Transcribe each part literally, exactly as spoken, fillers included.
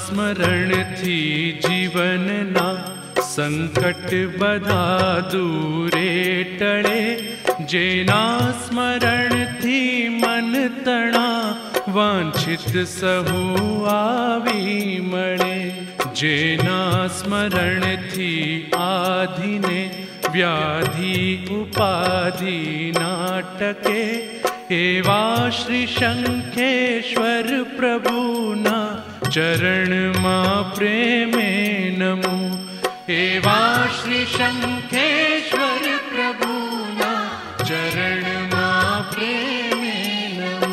स्मरण थी जीवन ना संकट बधा दूरे टळे। जेना स्मरण थी मन तणा वांछित सहु आवी मळे। जेना स्मरण थी आधिने व्याधि उपाधि नाटके। एवा श्री शंखेश्वर प्रभुना चरण मां प्रेमे नमो। एवा श्री शंखेश्वर प्रभुना चरण मां प्रेमे नमो।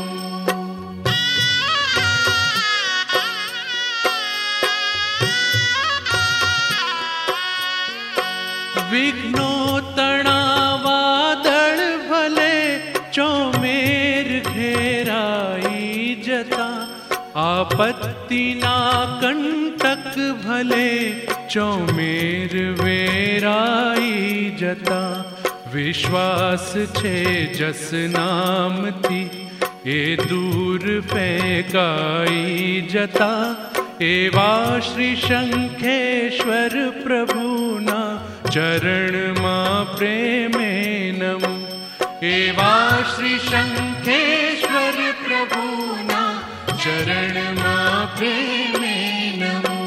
विघ्नो तणा वादळ भले चौमेर घेराई जता। आपत्तिना कंटक भले चौमेर वेराई जता। विश्वास छे जस नामती ए दूर फेंकाई जता। एवा श्री शंखेश्वर प्रभुना चरण मां प्रेमे नमो। एवा श्री शंखेश्वर प्रभुना चरण मां प्रेमे नमो।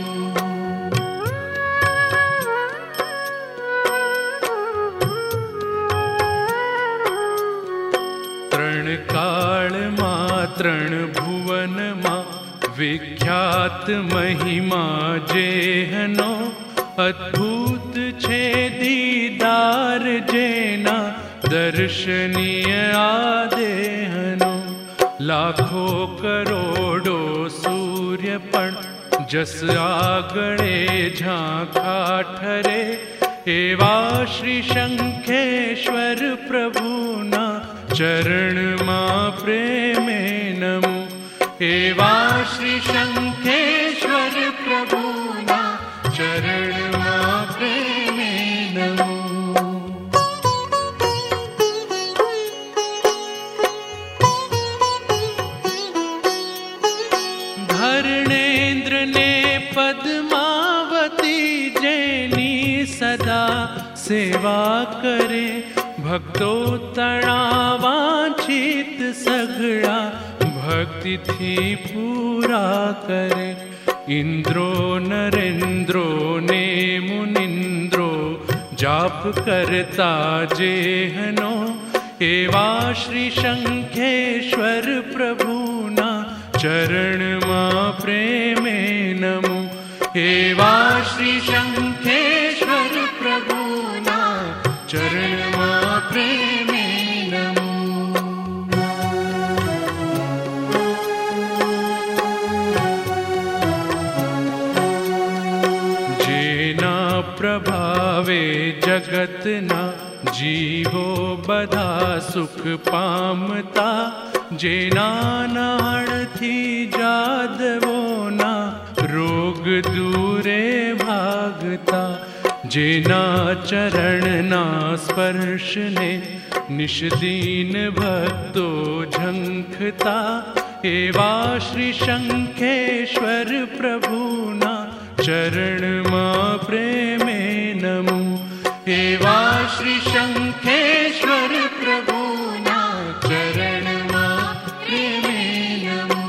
त्रण काल मां त्रण भुवन मां विख्यात महिमा जेहनो। अद्भुत छे दीदार जेना दर्शनीय आदेहनो। लाखो करोड़ो सूर्य पण जस आगळे झांखा ठरे। एवा श्री शंखेश्वर प्रभुना चरण मां प्रेमे नमो। एवा श्री शंखेश्वर प्रभुना चरण मां प्रेमे नमो। धरणेन्द्र ने पद्मावती जेनी सदा सेवा करे। भक्तो तणा वांछित सगळा भक्ति थी पूरा करे। इंद्रो नरेंद्रो ने मुनिंद्रो जाप करता जेहनो। एवा श्री शंखेश्वर प्रभुना चरण मां प्रेमे नमो। एवा श्री शंखेश्वर प्रभुना चरण मां प्रेमे नमो। जेना प्रभावे जगतना जीवो बधा सुख पामता। जेना नाण थी जादवोना रोग दूरे भागता। जेना चरणना स्पर्श ने निष्दीन भक्तो झंखता। एवा श्री शंखेश्वर प्रभुना चरण मां प्रेमे नमो। एवा श्री शंखेश्वर प्रभुना चरण मां प्रेमे नमो।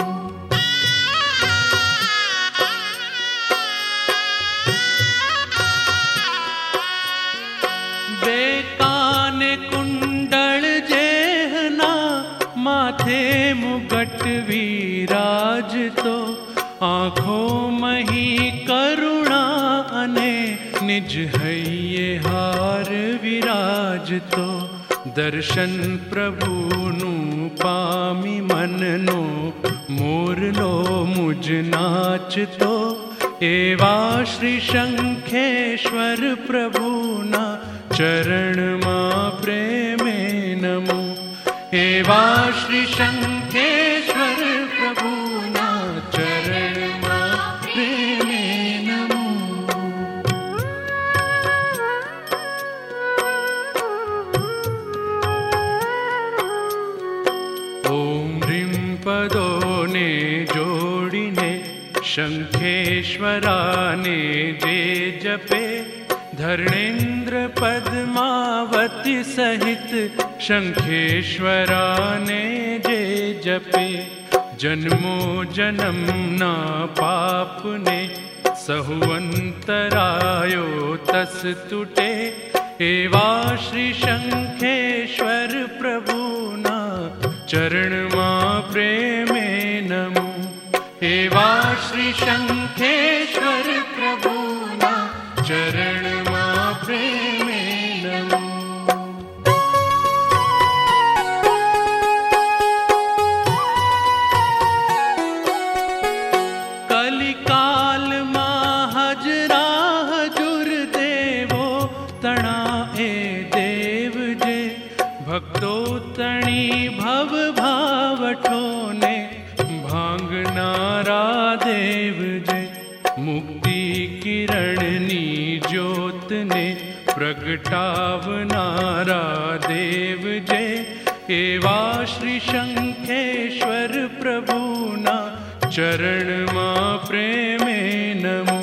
बेकाने कुंडल जेहना माथे मुगट विराजतो। आँखों मही करुणा अने निज हइये हार विराजतो। दर्शन प्रभुनु पामी मननो मोरलो मुझ नाचतो। एवा श्री शंखेश्वर प्रभुना चरण मां प्रेमे नमो। एवा श्री शंखेश्वर प्रभुना चरण मां प्रेमे नमो। ओम ह्रीं पदों ने जोड़ीने शंखेश्वराने जे जपे धरणेन्द्र पद्मावती सहित शंखेश्वराने जे जपे जन्मो जन्म ना पाप ने सहुअंतरायो तस टूटे एवा श्री शंखेश्वर प्रभुना चरण मां प्रेमे नमो एवा श्री शंखेश्वर प्रभुना चरण मां प्रेमे नमो। कलिकाल महाजरा हजुर देवो तणा ए देव जे भक्तो तणी भव भावठो ने भांगनारा देव जे मुक्ति किरणनी ज्योत ने प्रगटावनारा देव जे एवा श्री शंखेश्वर प्रभुना चरण मां प्रेमे नमो